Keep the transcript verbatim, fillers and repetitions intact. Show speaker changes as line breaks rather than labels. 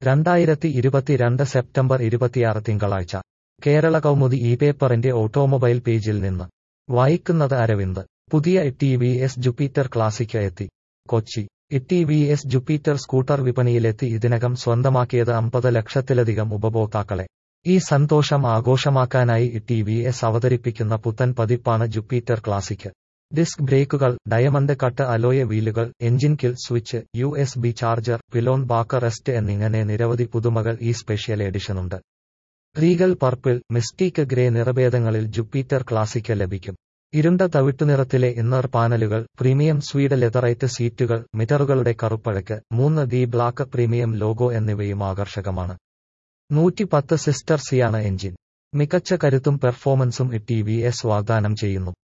രണ്ടായിരത്തി ഇരുപത്തിരണ്ട് സെപ്റ്റംബർ ഇരുപത്തിയാറ് തിങ്കളാഴ്ച കേരള കൗമുദി ഈ പേപ്പറിന്റെ ഓട്ടോമൊബൈൽ പേജിൽ നിന്ന് വായിക്കുന്നത് അരവിന്ദ്. പുതിയ T V S Jupiter classic എത്തി. Kochi. T V S Jupiter scooter വിപണിയിലെത്തി. ഇതിനകം സ്വന്തമാക്കിയത് അമ്പത് ലക്ഷത്തിലധികം ഉപഭോക്താക്കളെ. ഈ സന്തോഷം ആഘോഷമാക്കാനായി ടി വി എസ് അവതരിപ്പിക്കുന്ന പുത്തൻ പതിപ്പാണ് ജുപ്പിറ്റർ ക്ലാസിക്. ഡിസ്ക് ബ്രേക്കുകൾ, ഡയമണ്ട് കട്ട് അലോയ് വീലുകൾ, engine kill switch, U S B charger, pillion back rest എന്നിങ്ങനെ നിരവധി പുതുമകൾ ഈ സ്പെഷ്യൽ എഡിഷനുണ്ട്. റീഗൽ പർപ്പിൾ, മിസ്റ്റീക്ക് ഗ്രേ നിറഭേദങ്ങളിൽ ജുപ്പിറ്റർ ക്ലാസിക് ലഭിക്കും. ഇരുണ്ട തവിട്ടുനിറത്തിലെ ഇന്നർ പാനലുകൾ, പ്രീമിയം സ്വീഡ് ലെതറൈറ്റ് സീറ്റുകൾ, മിറ്ററുകളുടെ കറുപ്പഴക്ക്, മൂന്ന് ഡി ബ്ലാക്ക് പ്രീമിയം ലോഗോ എന്നിവയും ആകർഷകമാണ്. നൂറ്റിപ്പത്ത് സിസ്റ്റർ സിയാണ് എഞ്ചിൻ. മികച്ച കരുത്തും പെർഫോമൻസും ടി വി എസ് വാഗ്ദാനം ചെയ്യുന്നു.